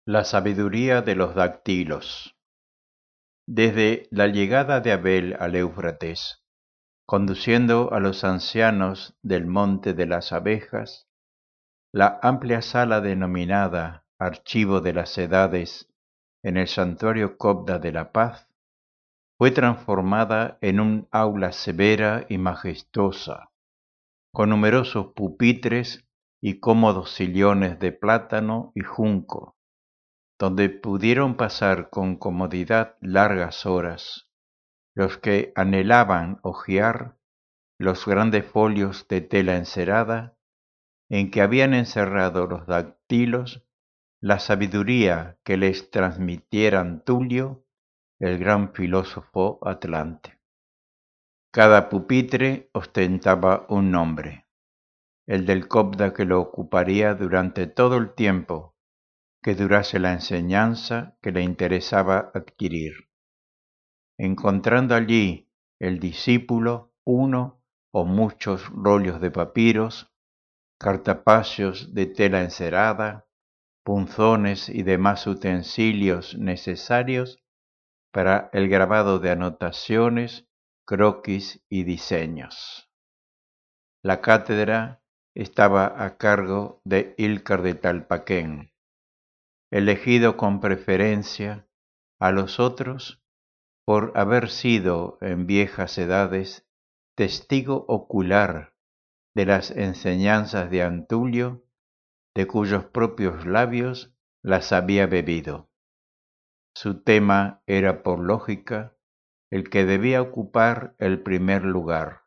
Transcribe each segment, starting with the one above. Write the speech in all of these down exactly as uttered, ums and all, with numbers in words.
La sabiduría de los dactilos. Desde la llegada de Abel al Éufrates, conduciendo a los ancianos del Monte de las Abejas, la amplia sala denominada Archivo de las Edades en el Santuario Cobda de la Paz fue transformada en un aula severa y majestuosa, con numerosos pupitres y cómodos sillones de plátano y junco, donde pudieron pasar con comodidad largas horas los que anhelaban hojear los grandes folios de tela encerada en que habían encerrado los dactilos la sabiduría que les transmitieran Tulio, el gran filósofo atlante. Cada pupitre ostentaba un nombre, el del cobda que lo ocuparía durante todo el tiempo que durase la enseñanza que le interesaba adquirir, encontrando allí el discípulo uno o muchos rollos de papiros, cartapacios de tela encerada, punzones y demás utensilios necesarios para el grabado de anotaciones, croquis y diseños. La cátedra estaba a cargo de Ílcar de Talpaquén, elegido con preferencia a los otros por haber sido en viejas edades testigo ocular de las enseñanzas de Antulio, de cuyos propios labios las había bebido. Su tema era, por lógica, el que debía ocupar el primer lugar: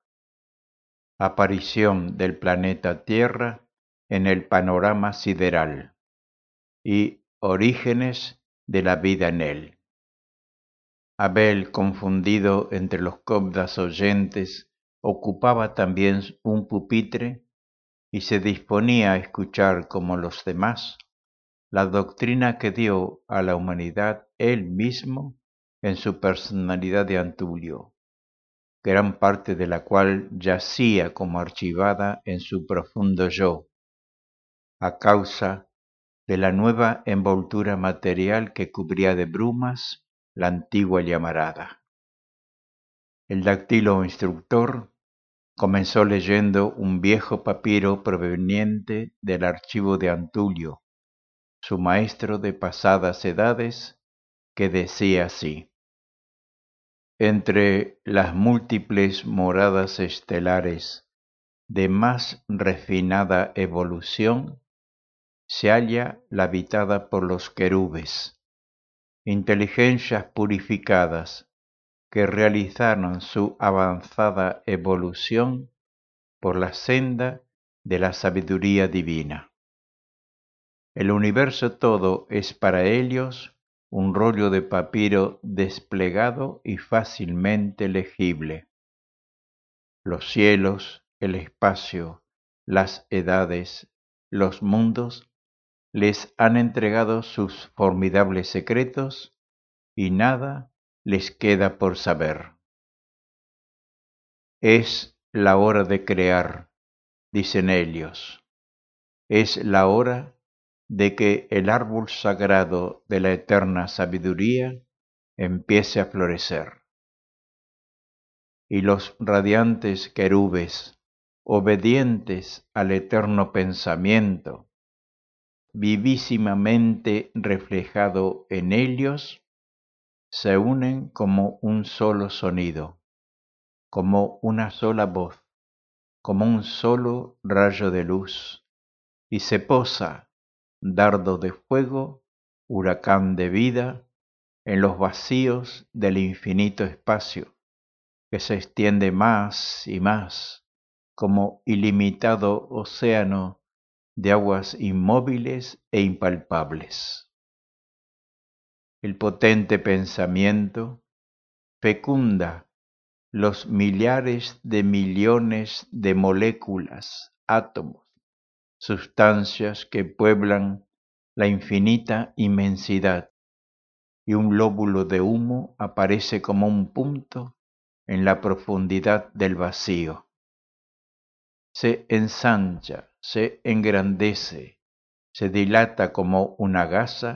aparición del planeta Tierra en el panorama sideral y orígenes de la vida en él. Abel, confundido entre los cobdas oyentes, ocupaba también un pupitre y se disponía a escuchar como los demás la doctrina que dio a la humanidad él mismo en su personalidad de Antulio, gran parte de la cual yacía como archivada en su profundo yo, a causa de la nueva envoltura material que cubría de brumas la antigua llamarada. El dactilo instructor comenzó leyendo un viejo papiro proveniente del archivo de Antulio, su maestro de pasadas edades, que decía así: entre las múltiples moradas estelares de más refinada evolución, se halla la habitada por los querubes, inteligencias purificadas que realizaron su avanzada evolución por la senda de la sabiduría divina. El universo todo es para ellos un rollo de papiro desplegado y fácilmente legible. Los cielos, el espacio, las edades, los mundos les han entregado sus formidables secretos y nada les queda por saber. Es la hora de crear, dicen ellos. Es la hora de que el árbol sagrado de la eterna sabiduría empiece a florecer. Y los radiantes querubes, obedientes al eterno pensamiento, vivísimamente reflejado en ellos, se unen como un solo sonido, como una sola voz, como un solo rayo de luz, y se posa, dardo de fuego, huracán de vida, en los vacíos del infinito espacio, que se extiende más y más, como ilimitado océano de aguas inmóviles e impalpables. El potente pensamiento fecunda los millares de millones de moléculas, átomos, sustancias que pueblan la infinita inmensidad, y un lóbulo de humo aparece como un punto en la profundidad del vacío. Se ensancha, se engrandece, se dilata como una gasa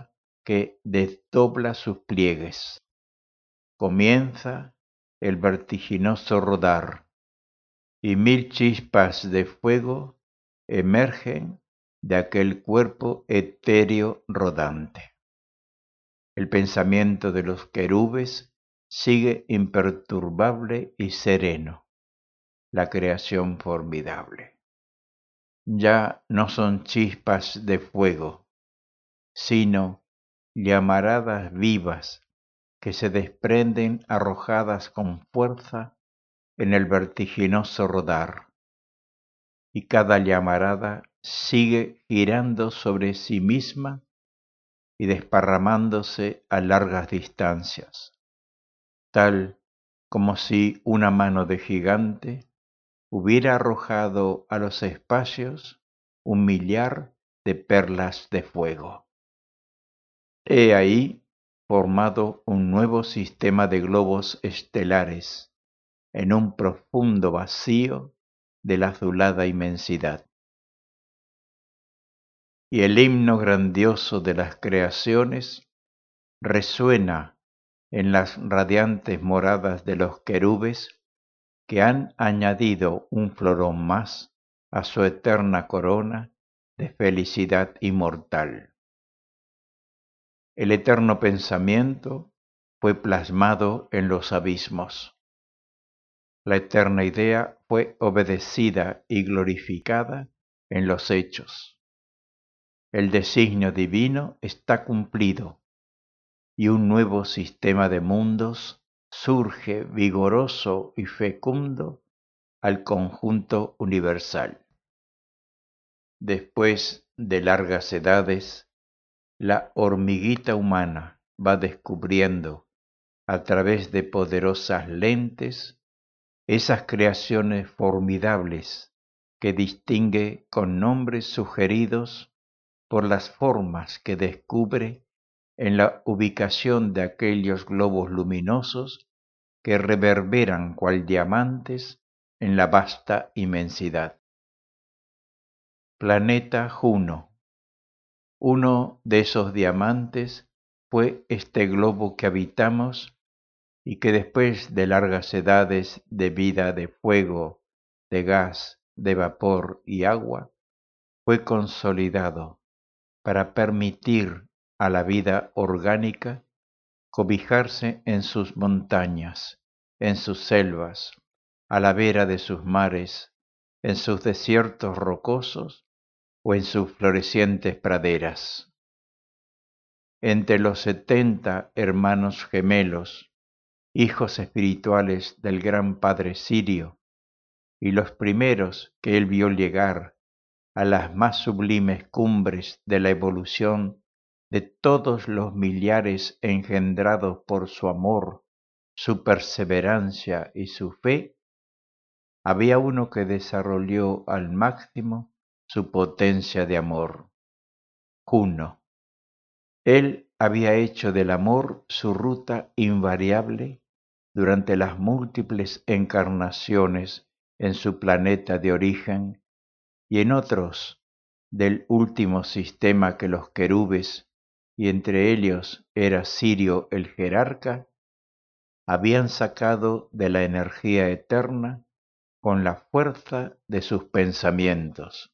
que desdobla sus pliegues. Comienza el vertiginoso rodar, y mil chispas de fuego emergen de aquel cuerpo etéreo rodante. El pensamiento de los querubes sigue imperturbable y sereno, la creación formidable. Ya no son chispas de fuego, sino llamaradas vivas que se desprenden arrojadas con fuerza en el vertiginoso rodar, y cada llamarada sigue girando sobre sí misma y desparramándose a largas distancias, tal como si una mano de gigante hubiera arrojado a los espacios un millar de perlas de fuego. He ahí formado un nuevo sistema de globos estelares en un profundo vacío de la azulada inmensidad. Y el himno grandioso de las creaciones resuena en las radiantes moradas de los querubes que han añadido un florón más a su eterna corona de felicidad inmortal. El eterno pensamiento fue plasmado en los abismos. La eterna idea fue obedecida y glorificada en los hechos. El designio divino está cumplido y un nuevo sistema de mundos surge vigoroso y fecundo al conjunto universal. Después de largas edades, la hormiguita humana va descubriendo, a través de poderosas lentes, esas creaciones formidables que distingue con nombres sugeridos por las formas que descubre en la ubicación de aquellos globos luminosos que reverberan cual diamantes en la vasta inmensidad. Planeta Juno. Uno de esos diamantes fue este globo que habitamos y que después de largas edades de vida de fuego, de gas, de vapor y agua, fue consolidado para permitir a la vida orgánica cobijarse en sus montañas, en sus selvas, a la vera de sus mares, en sus desiertos rocosos o en sus florecientes praderas. Entre los setenta hermanos gemelos, hijos espirituales del gran Padre Sirio, y los primeros que él vio llegar a las más sublimes cumbres de la evolución de todos los millares engendrados por su amor, su perseverancia y su fe, había uno que desarrolló al máximo su potencia de amor, Juno. Él había hecho del amor su ruta invariable durante las múltiples encarnaciones en su planeta de origen y en otros del último sistema que los querubes, y entre ellos era Sirio el jerarca, habían sacado de la energía eterna con la fuerza de sus pensamientos.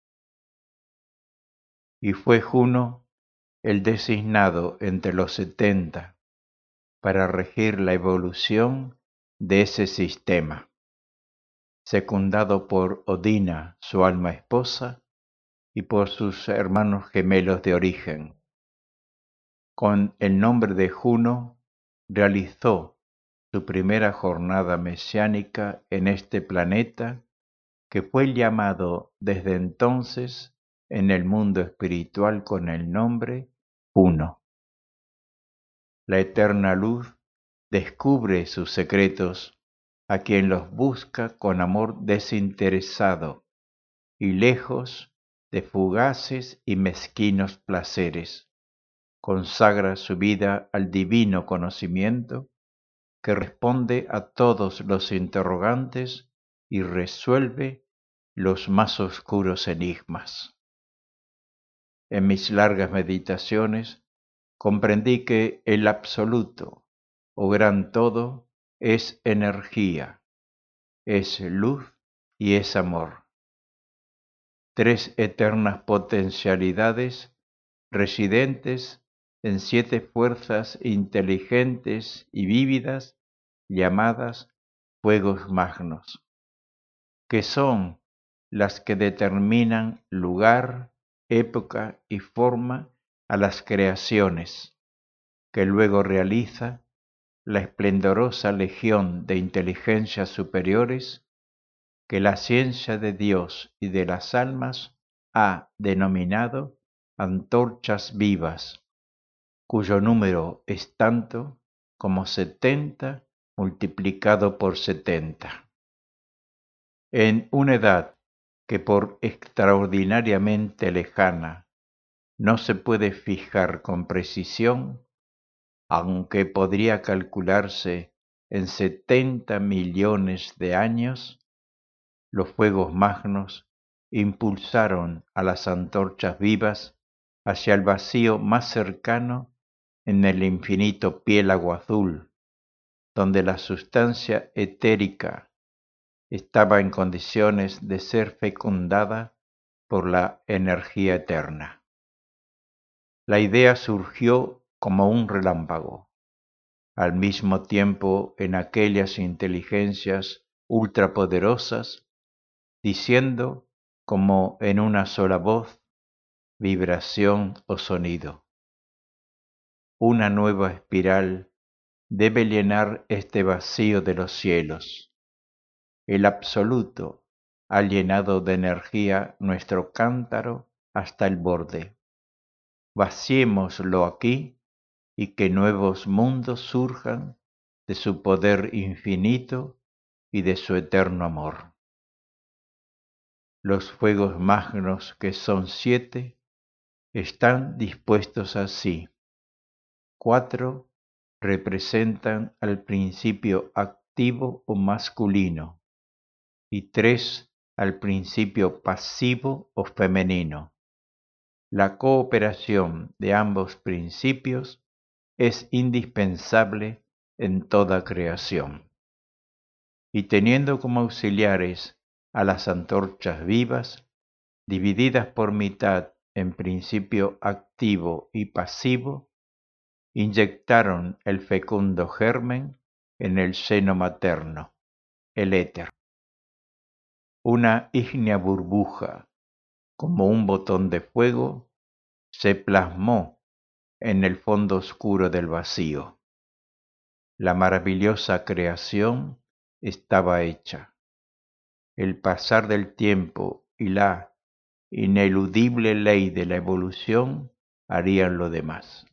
Y fue Juno el designado entre los setenta para regir la evolución de ese sistema, secundado por Odina, su alma esposa, y por sus hermanos gemelos de origen. Con el nombre de Juno, realizó su primera jornada mesiánica en este planeta, que fue llamado desde entonces en el mundo espiritual con el nombre Juno. La eterna luz descubre sus secretos a quien los busca con amor desinteresado y lejos de fugaces y mezquinos placeres. Consagra su vida al divino conocimiento que responde a todos los interrogantes y resuelve los más oscuros enigmas. En mis largas meditaciones comprendí que el absoluto o gran todo es energía, es luz y es amor. Tres eternas potencialidades residentes en siete fuerzas inteligentes y vívidas llamadas fuegos magnos, que son las que determinan lugar, época y forma a las creaciones, que luego realiza la esplendorosa legión de inteligencias superiores que la ciencia de Dios y de las almas ha denominado antorchas vivas, cuyo número es tanto como setenta multiplicado por setenta. En una edad que por extraordinariamente lejana no se puede fijar con precisión, aunque podría calcularse en setenta millones de años, los fuegos magnos impulsaron a las antorchas vivas hacia el vacío más cercano en el infinito piélago azul, donde la sustancia etérica estaba en condiciones de ser fecundada por la energía eterna. La idea surgió como un relámpago. Al mismo tiempo, en aquellas inteligencias ultrapoderosas, diciendo como en una sola voz, vibración o sonido: una nueva espiral debe llenar este vacío de los cielos. El absoluto ha llenado de energía nuestro cántaro hasta el borde. Vaciémoslo aquí y que nuevos mundos surjan de su poder infinito y de su eterno amor. Los fuegos magnos, que son siete, están dispuestos así. Cuatro representan al principio activo o masculino y tres al principio pasivo o femenino. La cooperación de ambos principios es indispensable en toda creación. Y teniendo como auxiliares a las antorchas vivas, divididas por mitad en principio activo y pasivo, inyectaron el fecundo germen en el seno materno, el éter. Una ígnea burbuja, como un botón de fuego, se plasmó en el fondo oscuro del vacío. La maravillosa creación estaba hecha. El pasar del tiempo y la ineludible ley de la evolución harían lo demás.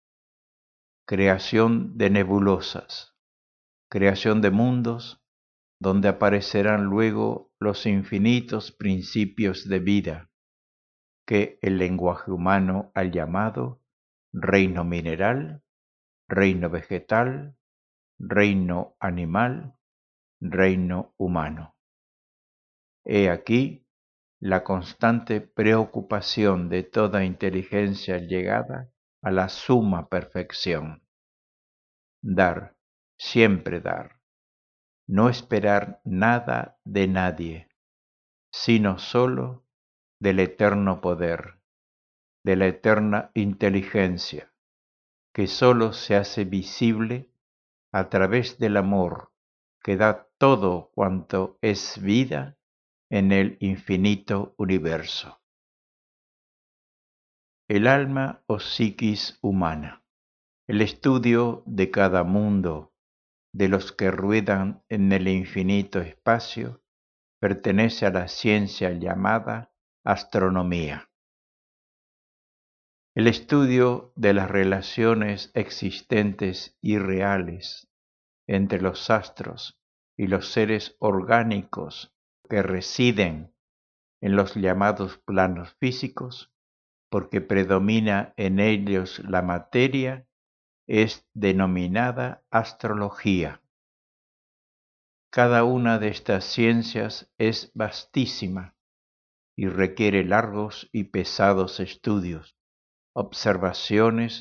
Creación de nebulosas, creación de mundos donde aparecerán luego los infinitos principios de vida que el lenguaje humano ha llamado reino mineral, reino vegetal, reino animal, reino humano. He aquí la constante preocupación de toda inteligencia llegada a la suma perfección. Dar, siempre dar. No esperar nada de nadie, sino sólo del eterno poder, de la eterna inteligencia, que sólo se hace visible a través del amor que da todo cuanto es vida en el infinito universo. El alma o psiquis humana. El estudio de cada mundo, de los que ruedan en el infinito espacio, pertenece a la ciencia llamada astronomía. El estudio de las relaciones existentes y reales entre los astros y los seres orgánicos que residen en los llamados planos físicos, porque predomina en ellos la materia, es denominada astrología. Cada una de estas ciencias es vastísima y requiere largos y pesados estudios, observaciones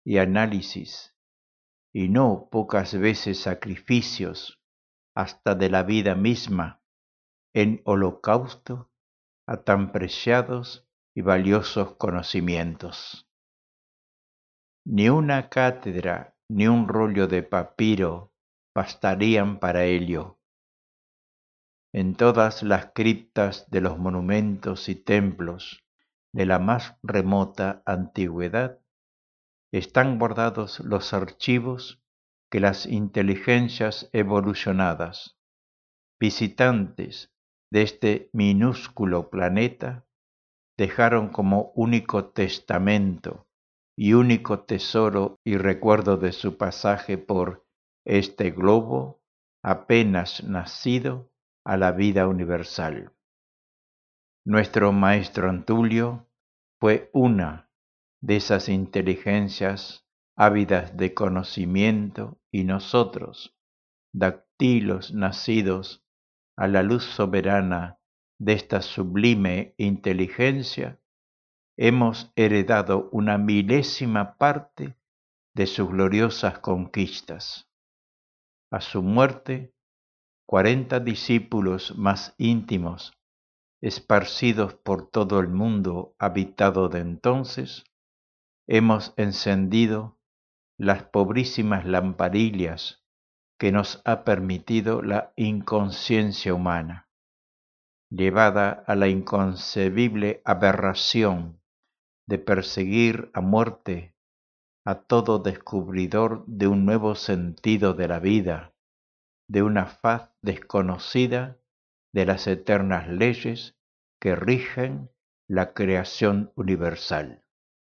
y análisis, y no pocas veces sacrificios, hasta de la vida misma, en holocausto a tan preciados y valiosos conocimientos. Ni una cátedra ni un rollo de papiro bastarían para ello. En todas las criptas de los monumentos y templos de la más remota antigüedad están guardados los archivos que las inteligencias evolucionadas, visitantes de este minúsculo planeta, dejaron como único testamento y único tesoro y recuerdo de su pasaje por este globo apenas nacido a la vida universal. Nuestro maestro Antulio fue una de esas inteligencias ávidas de conocimiento, y nosotros, dactilos nacidos a la luz soberana de esta sublime inteligencia, hemos heredado una milésima parte de sus gloriosas conquistas. A su muerte, cuarenta discípulos más íntimos, esparcidos por todo el mundo habitado de entonces, hemos encendido las pobrísimas lamparillas que nos ha permitido la inconsciencia humana, llevada a la inconcebible aberración de perseguir a muerte a todo descubridor de un nuevo sentido de la vida, de una faz desconocida de las eternas leyes que rigen la creación universal.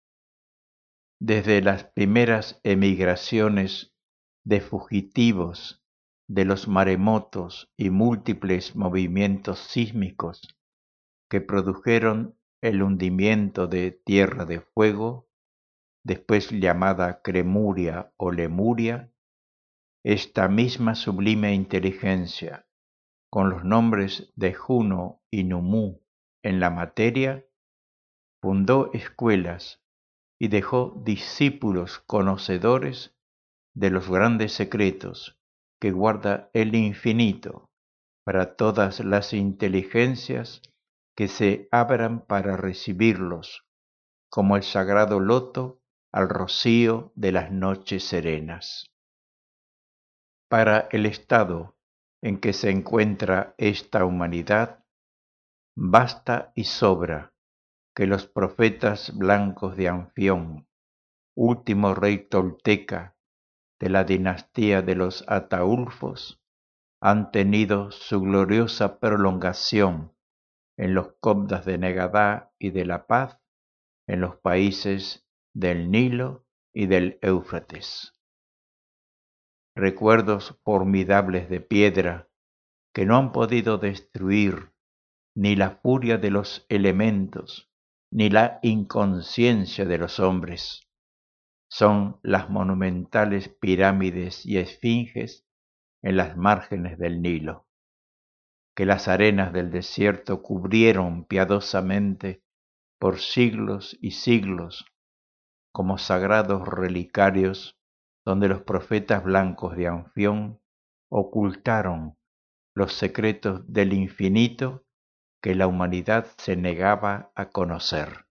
Desde las primeras emigraciones de fugitivos de los maremotos y múltiples movimientos sísmicos que produjeron el hundimiento de Tierra de Fuego, después llamada Cremuria o Lemuria, esta misma sublime inteligencia, con los nombres de Juno y Numú en la materia, fundó escuelas y dejó discípulos conocedores de los grandes secretos que guarda el infinito para todas las inteligencias que se abran para recibirlos, como el sagrado loto al rocío de las noches serenas. Para el estado en que se encuentra esta humanidad, basta y sobra que los profetas blancos de Anfión, último rey tolteca de la dinastía de los Ataulfos, han tenido su gloriosa prolongación en los Cóbdas de Negadá y de La Paz, en los países del Nilo y del Éufrates. Recuerdos formidables de piedra que no han podido destruir ni la furia de los elementos, ni la inconsciencia de los hombres. Son las monumentales pirámides y esfinges en las márgenes del Nilo, que las arenas del desierto cubrieron piadosamente por siglos y siglos, como sagrados relicarios donde los profetas blancos de Anfión ocultaron los secretos del infinito que la humanidad se negaba a conocer.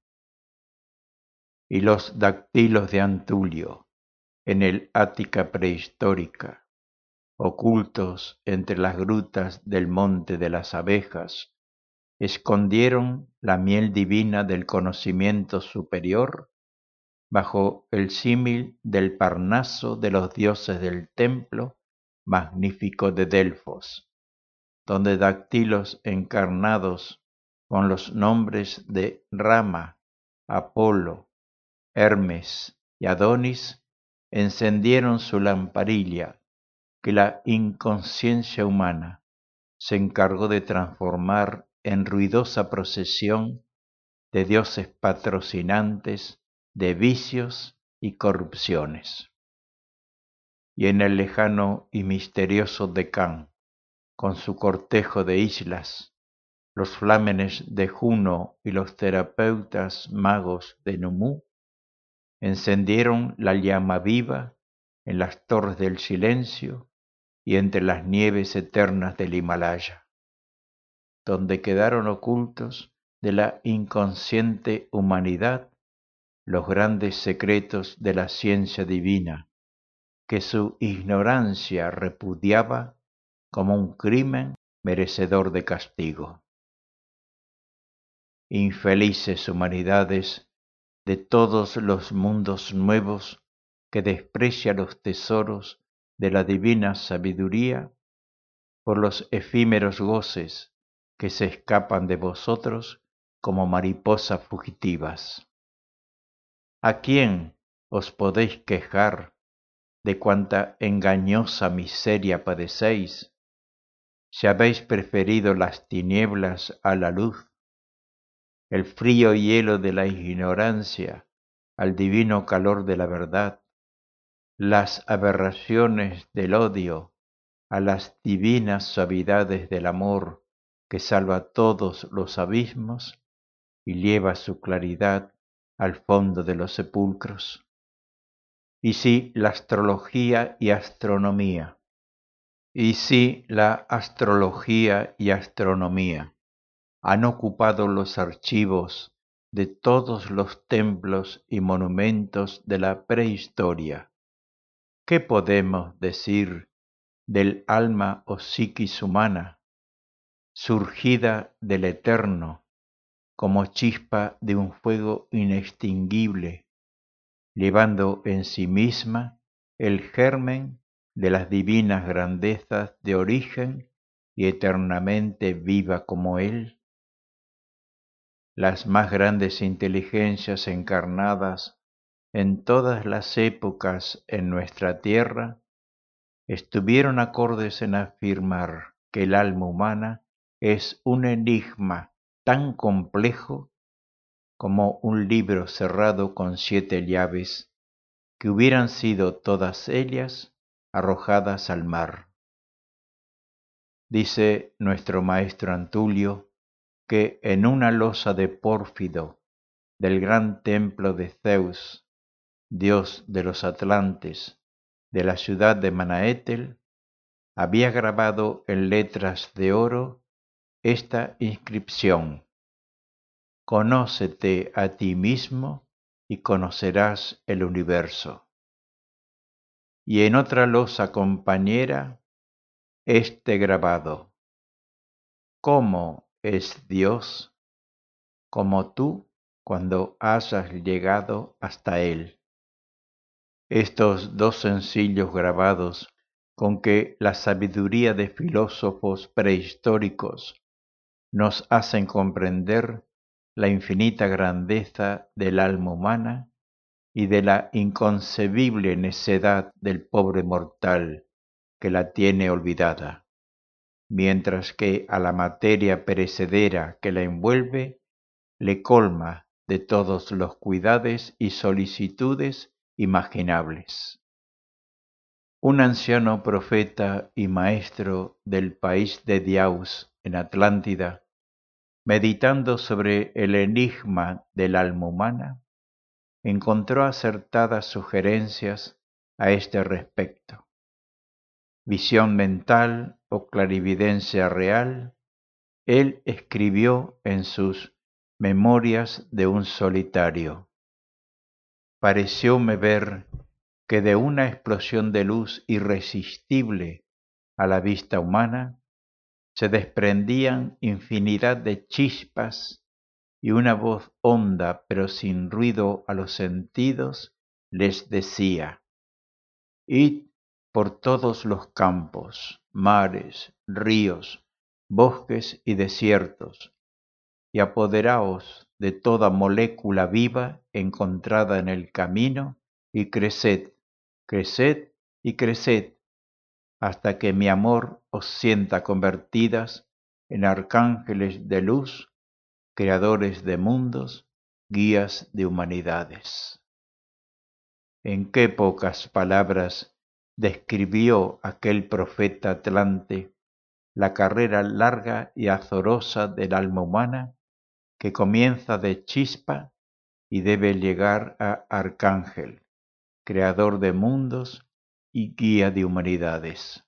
Y los dactilos de Antulio, en el Ática prehistórica, ocultos entre las grutas del Monte de las Abejas, escondieron la miel divina del conocimiento superior bajo el símil del Parnaso de los dioses del templo magnífico de Delfos, donde dactilos encarnados con los nombres de Rama, Apolo, Hermes y Adonis encendieron su lamparilla que la inconsciencia humana se encargó de transformar en ruidosa procesión de dioses patrocinantes de vicios y corrupciones. Y en el lejano y misterioso Decán, con su cortejo de islas, los flámenes de Juno y los terapeutas magos de Numú, encendieron la llama viva en las torres del silencio y entre las nieves eternas del Himalaya, donde quedaron ocultos de la inconsciente humanidad los grandes secretos de la ciencia divina, que su ignorancia repudiaba como un crimen merecedor de castigo. Infelices humanidades de todos los mundos nuevos que desprecia los tesoros de la divina sabiduría por los efímeros goces que se escapan de vosotros como mariposas fugitivas. ¿A quién os podéis quejar de cuánta engañosa miseria padecéis, si habéis preferido las tinieblas a la luz, el frío hielo de la ignorancia al divino calor de la verdad, las aberraciones del odio a las divinas suavidades del amor que salva todos los abismos y lleva su claridad al fondo de los sepulcros? Y si la astrología y astronomía, y si la astrología y astronomía han ocupado los archivos de todos los templos y monumentos de la prehistoria, ¿qué podemos decir del alma o psiquis humana, surgida del eterno, como chispa de un fuego inextinguible, llevando en sí misma el germen de las divinas grandezas de origen y eternamente viva como Él? Las más grandes inteligencias encarnadas en todas las épocas en nuestra tierra estuvieron acordes en afirmar que el alma humana es un enigma tan complejo como un libro cerrado con siete llaves, que hubieran sido todas ellas arrojadas al mar. Dice nuestro maestro Antulio que en una losa de pórfido del gran templo de Zeus, dios de los atlantes, de la ciudad de Manaétel, había grabado en letras de oro esta inscripción: Conócete a ti mismo y conocerás el universo. Y en otra losa compañera, este grabado: ¿Cómo es Dios? Como tú cuando hayas llegado hasta Él. Estos dos sencillos grabados con que la sabiduría de filósofos prehistóricos nos hacen comprender la infinita grandeza del alma humana y de la inconcebible necedad del pobre mortal que la tiene olvidada, mientras que a la materia perecedera que la envuelve le colma de todos los cuidados y solicitudes imaginables. Un anciano profeta y maestro del país de Diaus en Atlántida, meditando sobre el enigma del alma humana, encontró acertadas sugerencias a este respecto. Visión mental o clarividencia real, él escribió en sus Memorias de un solitario: parecióme ver que de una explosión de luz irresistible a la vista humana se desprendían infinidad de chispas, y una voz honda pero sin ruido a los sentidos les decía: id por todos los campos, mares, ríos, bosques y desiertos, y apoderaos de toda molécula viva encontrada en el camino, y creced, creced y creced, hasta que mi amor os sienta convertidas en arcángeles de luz, creadores de mundos, guías de humanidades. En qué pocas palabras describió aquel profeta atlante la carrera larga y azarosa del alma humana, que comienza de chispa y debe llegar a arcángel, creador de mundos y guía de humanidades.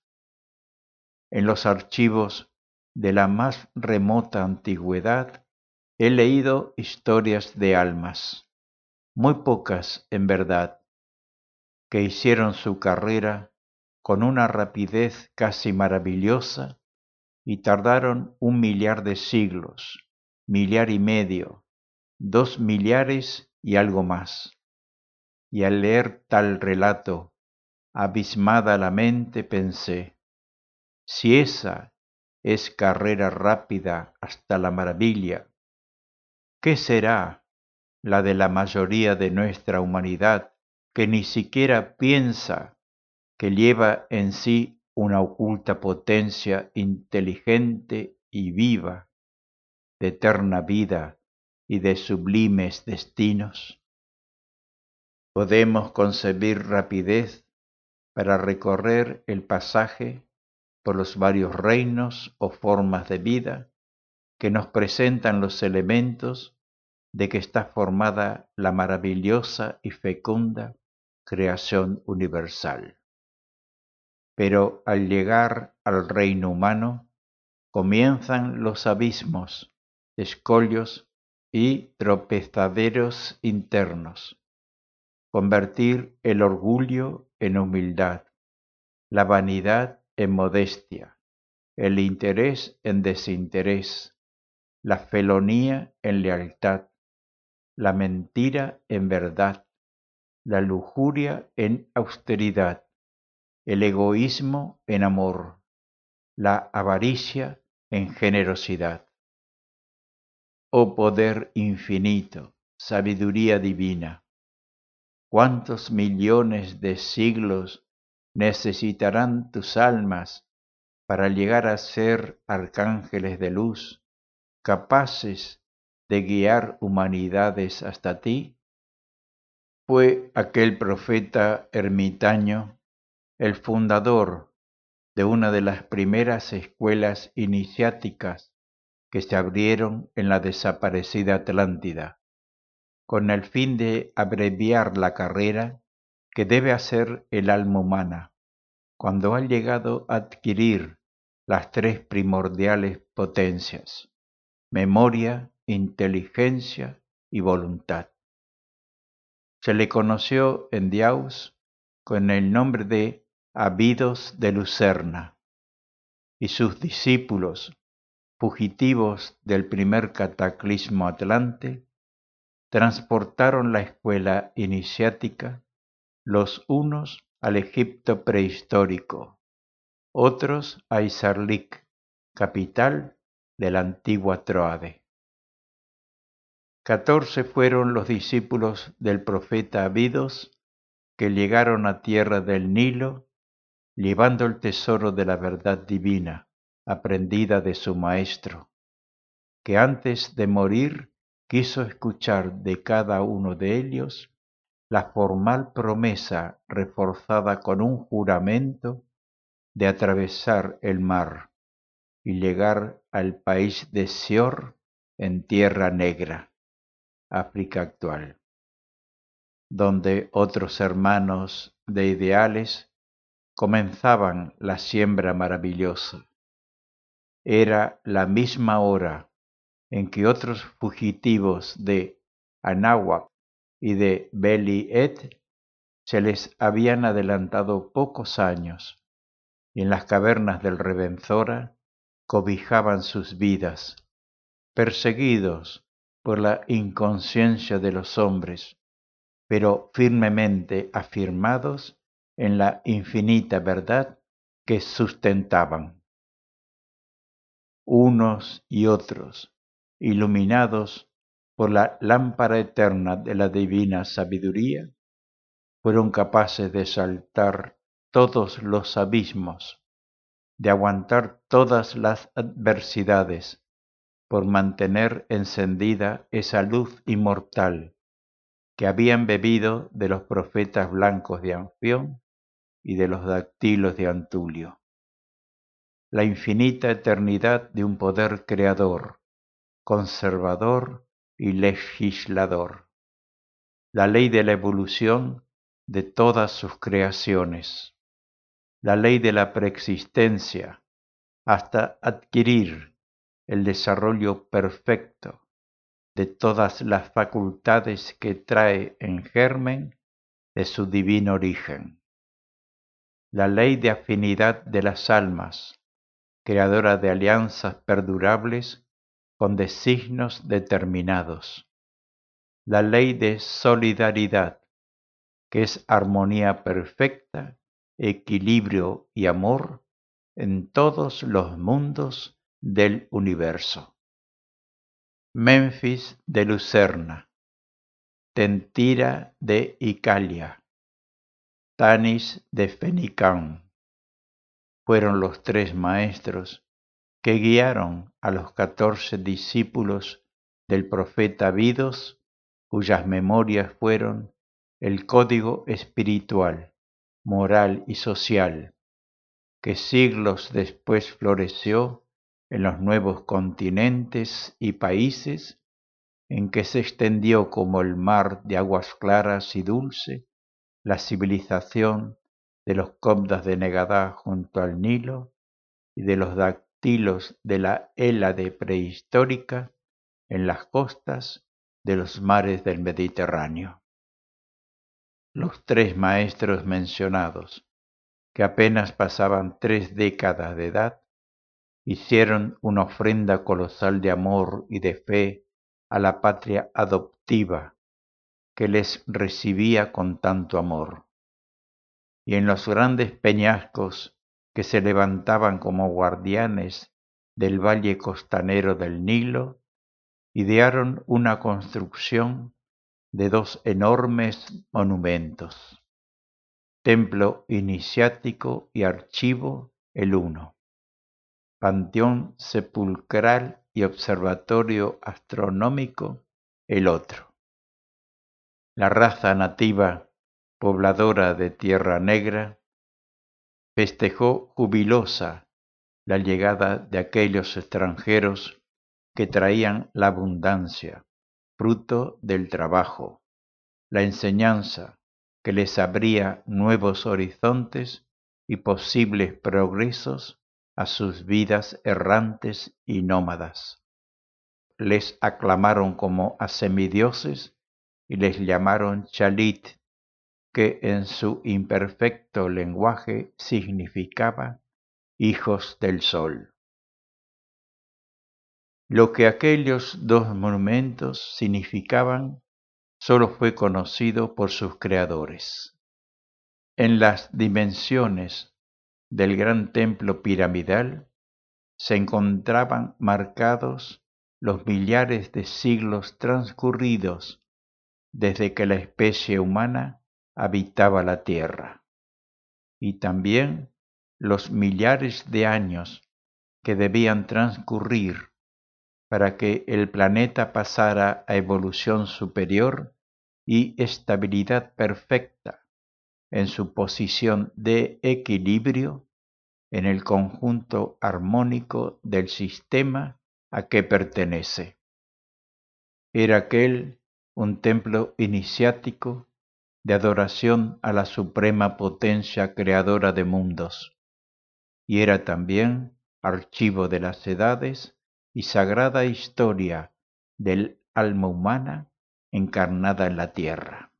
En los archivos de la más remota antigüedad he leído historias de almas, muy pocas en verdad, que hicieron su carrera con una rapidez casi maravillosa y tardaron un millar de siglos, millar y medio, dos millares y algo más. Y al leer tal relato, abismada la mente, pensé, si esa es carrera rápida hasta la maravilla, ¿qué será la de la mayoría de nuestra humanidad que ni siquiera piensa que lleva en sí una oculta potencia inteligente y viva, de eterna vida y de sublimes destinos? Podemos concebir rapidez para recorrer el pasaje por los varios reinos o formas de vida que nos presentan los elementos de que está formada la maravillosa y fecunda creación universal. Pero al llegar al reino humano, comienzan los abismos, escollos y tropezaderos internos. Convertir el orgullo en humildad, la vanidad en modestia, el interés en desinterés, la felonía en lealtad, la mentira en verdad, la lujuria en austeridad, el egoísmo en amor, la avaricia en generosidad. Oh poder infinito, sabiduría divina, ¿cuántos millones de siglos necesitarán tus almas para llegar a ser arcángeles de luz, capaces de guiar humanidades hasta ti? Fue aquel profeta ermitaño el fundador de una de las primeras escuelas iniciáticas que se abrieron en la desaparecida Atlántida, con el fin de abreviar la carrera que debe hacer el alma humana cuando ha llegado a adquirir las tres primordiales potencias: memoria, inteligencia y voluntad. Se le conoció en Diaus con el nombre de Abidos de Lucerna, y sus discípulos, fugitivos del primer cataclismo atlante, transportaron la escuela iniciática, los unos al Egipto prehistórico, otros a Izarlik, capital de la antigua Troade. Catorce fueron los discípulos del profeta Abidos que llegaron a tierra del Nilo, llevando el tesoro de la verdad divina, aprendida de su maestro, que antes de morir quiso escuchar de cada uno de ellos la formal promesa reforzada con un juramento de atravesar el mar y llegar al país de Sior en Tierra Negra, África actual, donde otros hermanos de ideales comenzaban la siembra maravillosa. Era la misma hora en que otros fugitivos de Anáhuac y de Beli-Et se les habían adelantado pocos años, y en las cavernas del Revenzora cobijaban sus vidas, perseguidos por la inconsciencia de los hombres, pero firmemente afirmados en la infinita verdad que sustentaban. Unos y otros, iluminados por la lámpara eterna de la divina sabiduría, fueron capaces de saltar todos los abismos, de aguantar todas las adversidades, por mantener encendida esa luz inmortal que habían bebido de los profetas blancos de Anfión y de los dactilos de Antulio. La infinita eternidad de un poder creador, conservador y legislador. la ley de la evolución de todas sus creaciones, la ley de la preexistencia, hasta adquirir el desarrollo perfecto de todas las facultades que trae en germen de su divino origen. La ley de afinidad de las almas, creadora de alianzas perdurables con designios determinados. La ley de solidaridad, que es armonía perfecta, equilibrio y amor en todos los mundos del universo. Menfis de Lucerna, Tentira de Icalia, Tanis de Fenicán, fueron los tres maestros que guiaron a los catorce discípulos del profeta Vidos, cuyas memorias fueron el código espiritual, moral y social, que siglos después floreció en los nuevos continentes y países en que se extendió como el mar de aguas claras y dulce la civilización de los coptas de Negadá junto al Nilo y de los dactilos de la Hélade prehistórica en las costas de los mares del Mediterráneo. Los tres maestros mencionados, que apenas pasaban tres décadas de edad, hicieron una ofrenda colosal de amor y de fe a la patria adoptiva que les recibía con tanto amor. Y en los grandes peñascos que se levantaban como guardianes del valle costanero del Nilo, idearon una construcción de dos enormes monumentos, templo iniciático y archivo el uno, panteón sepulcral y observatorio astronómico el otro. La raza nativa pobladora de Tierra Negra festejó jubilosa la llegada de aquellos extranjeros que traían la abundancia, fruto del trabajo, la enseñanza que les abría nuevos horizontes y posibles progresos a sus vidas errantes y nómadas. Les aclamaron como a semidioses y les llamaron Chalit, que en su imperfecto lenguaje significaba hijos del sol. Lo que aquellos dos monumentos significaban solo fue conocido por sus creadores. En las dimensiones del gran templo piramidal se encontraban marcados los millares de siglos transcurridos desde que la especie humana habitaba la tierra, y también los millares de años que debían transcurrir para que el planeta pasara a evolución superior y estabilidad perfecta en su posición de equilibrio en el conjunto armónico del sistema a que pertenece. Era aquel un templo iniciático de adoración a la suprema potencia creadora de mundos, y era también archivo de las edades y sagrada historia del alma humana encarnada en la tierra.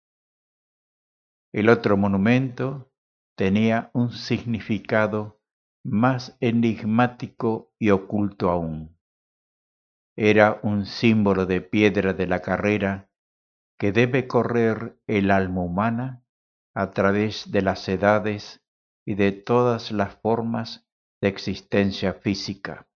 El otro monumento tenía un significado más enigmático y oculto aún. Era un símbolo de piedra de la carrera que debe correr el alma humana a través de las edades y de todas las formas de existencia física.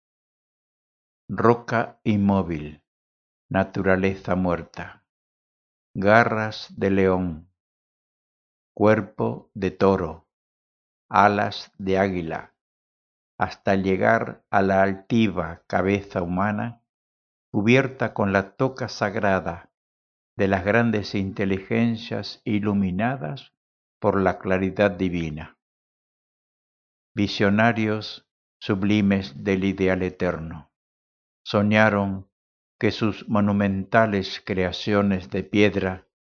Roca inmóvil, naturaleza muerta, garras de león, cuerpo de toro, alas de águila, hasta llegar a la altiva cabeza humana, cubierta con la toca sagrada de las grandes inteligencias iluminadas por la claridad divina. Visionarios sublimes del ideal eterno, soñaron que sus monumentales creaciones de piedra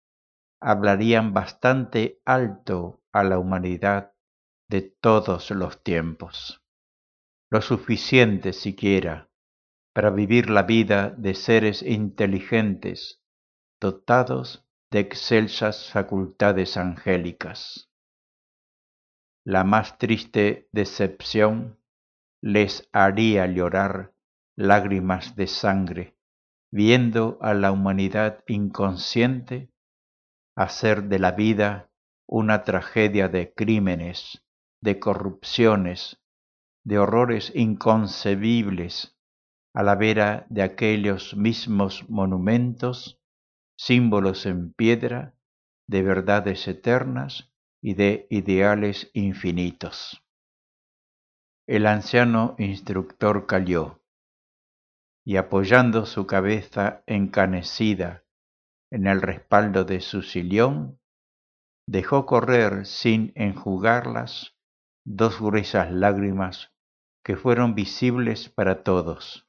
hablarían bastante alto a la humanidad de todos los tiempos, lo suficiente siquiera para vivir la vida de seres inteligentes, dotados de excelsas facultades angélicas. La más triste decepción les haría llorar lágrimas de sangre, viendo a la humanidad inconsciente hacer de la vida una tragedia de crímenes, de corrupciones, de horrores inconcebibles, a la vera de aquellos mismos monumentos, símbolos en piedra de verdades eternas y de ideales infinitos. El anciano instructor calló, y apoyando su cabeza encanecida en el respaldo de su sillón, dejó correr sin enjugarlas dos gruesas lágrimas que fueron visibles para todos.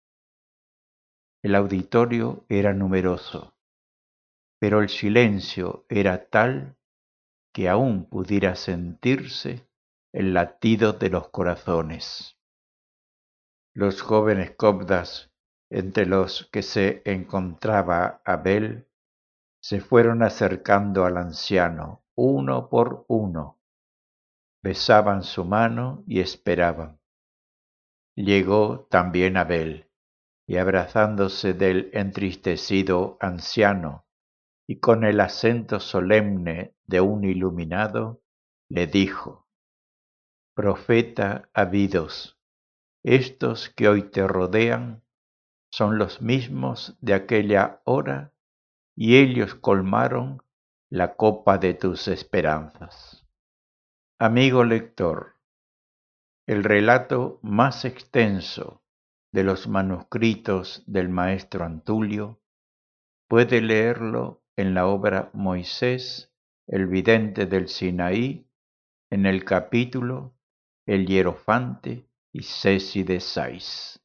El auditorio era numeroso, pero el silencio era tal que aún pudiera sentirse el latido de los corazones. Los jóvenes coptas, entre los que se encontraba Abel, se fueron acercando al anciano, uno por uno. Besaban su mano y esperaban. Llegó también Abel, y abrazándose del entristecido anciano, y con el acento solemne de un iluminado, le dijo: Profeta Abidos, estos que hoy te rodean son los mismos de aquella hora, y ellos colmaron la copa de tus esperanzas. Amigo lector, el relato más extenso de los manuscritos del maestro Antulio puede leerlo en la obra Moisés, el vidente del Sinaí, en el capítulo El hierofante y Ceci de Sais.